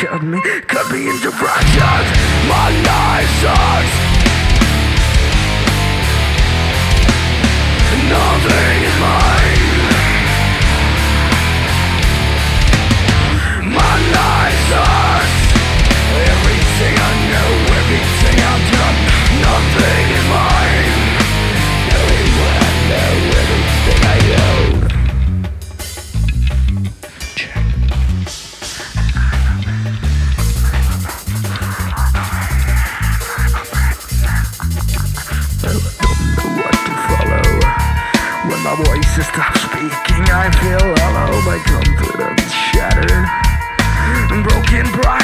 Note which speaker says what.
Speaker 1: cut me into fractions. My life sucks. Nothing is mine. My life sucks. Everything I know, everything I've done, nothing is mine. Knowing what I know, everything I own. Check. I don't know what to follow. When my voices stop speaking, I feel hollow. My confidence shattered. Broken pride.